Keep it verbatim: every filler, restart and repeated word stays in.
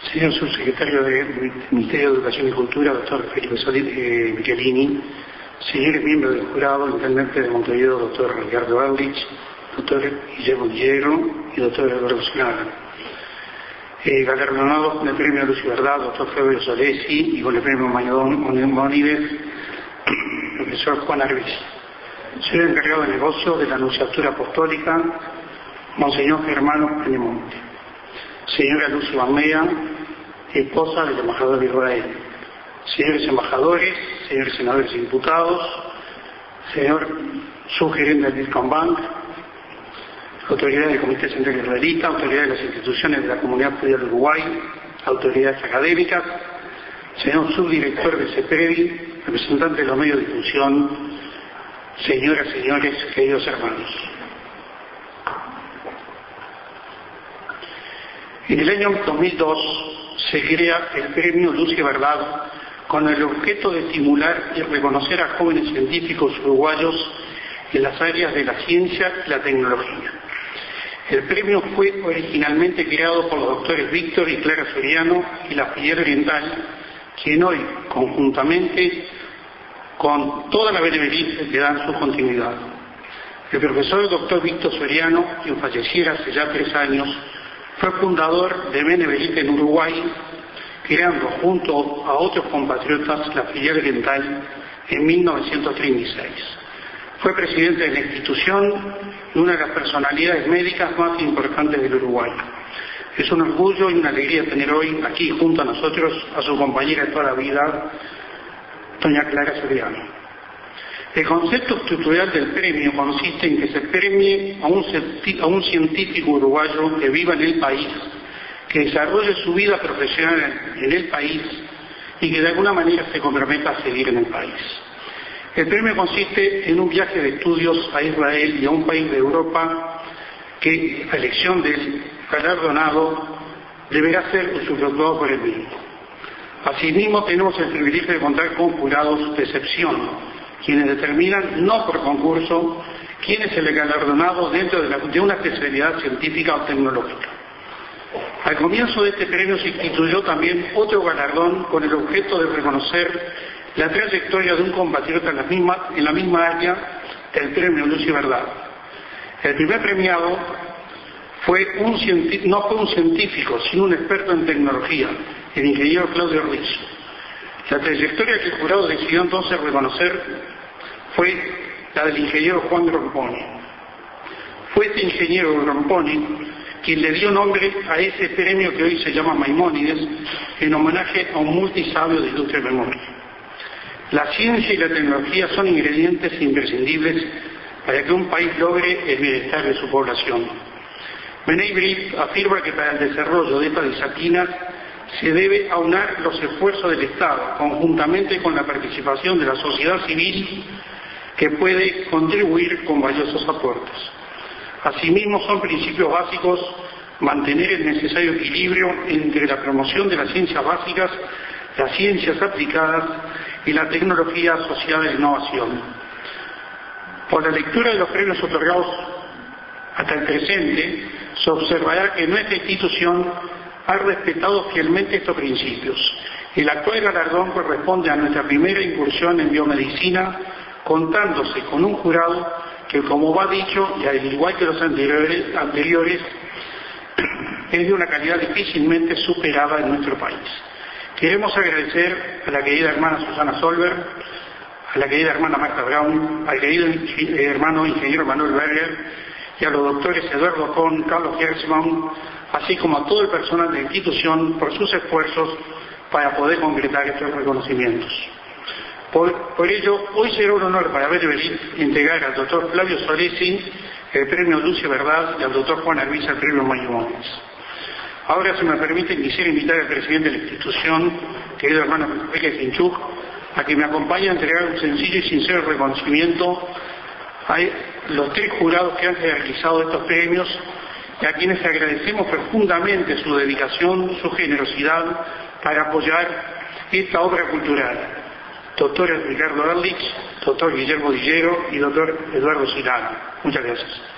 Señor Subsecretario del Ministerio de Educación y Cultura, doctor Felipe eh, Michelini, señores miembros del jurado, intendente de Montevideo, doctor Ricardo Aldrich, doctor Guillermo Guillero y doctor Eduardo Silana. Eh, galardonados con el premio Luz y Verdad, doctor Flavio Solesi, y con el premio Maimónides, profesor Juan Arbiz. Señor encargado de negocio de la Anunciatura Apostólica, Monseñor Germano Penemonte. Señora Lucy Bamea, esposa del embajador de Israel. Señores embajadores, señores senadores y diputados, señor subgerente del Discombank, autoridades del Comité Central Israelita, autoridades de las instituciones de la Comunidad Judía del Uruguay, autoridades académicas, señor subdirector de CEPREDI, representante de los medios de difusión, señoras, señores, queridos hermanos. En el año dos mil dos se crea el Premio Luz y Verdad con el objeto de estimular y reconocer a jóvenes científicos uruguayos en las áreas de la ciencia y la tecnología. El premio fue originalmente creado por los doctores Víctor y Clara Soriano y la filial oriental, quien hoy, conjuntamente con toda la benevolencia, le dan su continuidad. El profesor doctor Víctor Soriano, quien falleciera hace ya tres años, fue fundador de Benevelite en Uruguay, creando junto a otros compatriotas la filial oriental en mil novecientos treinta y seis. Fue presidente de la institución y una de las personalidades médicas más importantes del Uruguay. Es un orgullo y una alegría tener hoy aquí junto a nosotros a su compañera de toda la vida, doña Clara Soriano. El concepto estructural del premio consiste en que se premie a un, a un científico uruguayo que viva en el país, que desarrolle su vida profesional en el país y que de alguna manera se comprometa a seguir en el país. El premio consiste en un viaje de estudios a Israel y a un país de Europa que, a elección del galardonado, deberá ser usufructuado por el mismo. Asimismo, tenemos el privilegio de contar con jurados de excepción, quienes determinan, no por concurso, quién es el galardonado dentro de, la, de una especialidad científica o tecnológica. Al comienzo de este premio se instituyó también otro galardón con el objeto de reconocer la trayectoria de un compatriota en la misma, en la misma área del premio Luz y Verdad. El primer premiado fue un no fue un científico, sino un experto en tecnología, el ingeniero Claudio Ruiz. La trayectoria que el jurado decidió entonces reconocer fue la del ingeniero Juan Gromponi. Fue este ingeniero Gromponi quien le dio nombre a ese premio que hoy se llama Maimónides, en homenaje a un multisabio de ilustre memoria. La ciencia y la tecnología son ingredientes imprescindibles para que un país logre el bienestar de su población. B'nai B'rith afirma que para el desarrollo de estas disciplinas se debe aunar los esfuerzos del Estado, conjuntamente con la participación de la sociedad civil, que puede contribuir con valiosos aportes. Asimismo, son principios básicos mantener el necesario equilibrio entre la promoción de las ciencias básicas, las ciencias aplicadas y la tecnología asociada a la innovación. Por la lectura de los premios otorgados hasta el presente, se observará que nuestra institución ha respetado fielmente estos principios. El actual galardón corresponde a nuestra primera incursión en biomedicina, contándose con un jurado que, como va dicho, y al igual que los anteriores, anteriores es de una calidad difícilmente superada en nuestro país. Queremos agradecer a la querida hermana Susana Solberg, a la querida hermana Marta Brown, al querido hermano ingeniero Manuel Berger y a los doctores Eduardo Kohn, Carlos Herzmann, así como a todo el personal de la institución por sus esfuerzos para poder concretar estos reconocimientos. Por, por ello, hoy será un honor para Benevelite entregar al doctor Flavio Solesi el premio Luz y Verdad y al doctor Juan Arbiz el premio Maimónides. Ahora, si me permiten, quisiera invitar al presidente de la institución, querido hermano Enrique Finchuk, a que me acompañe a entregar un sencillo y sincero reconocimiento a los tres jurados que han realizado estos premios y a quienes agradecemos profundamente su dedicación, su generosidad para apoyar esta obra cultural. Doctor Ricardo Aldrich, doctor Guillermo Guillero y doctor Eduardo Silana. Muchas gracias.